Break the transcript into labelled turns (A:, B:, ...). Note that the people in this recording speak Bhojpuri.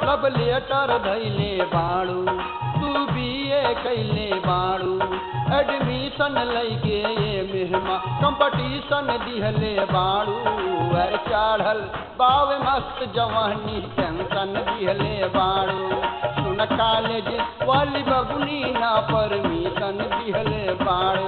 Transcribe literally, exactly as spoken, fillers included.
A: लव लेटर धैले बाड़ू तू बीए कैले बाड़ू एडमिशन लैके ये मेहमा कंपटीशन दिहले बाड़ू अर चढ़ल बावे मस्त जवानी टेंशन दिहले बाड़ू सुन कॉलेज वाली बबुनी ना परमिशन दिहले बाड़ू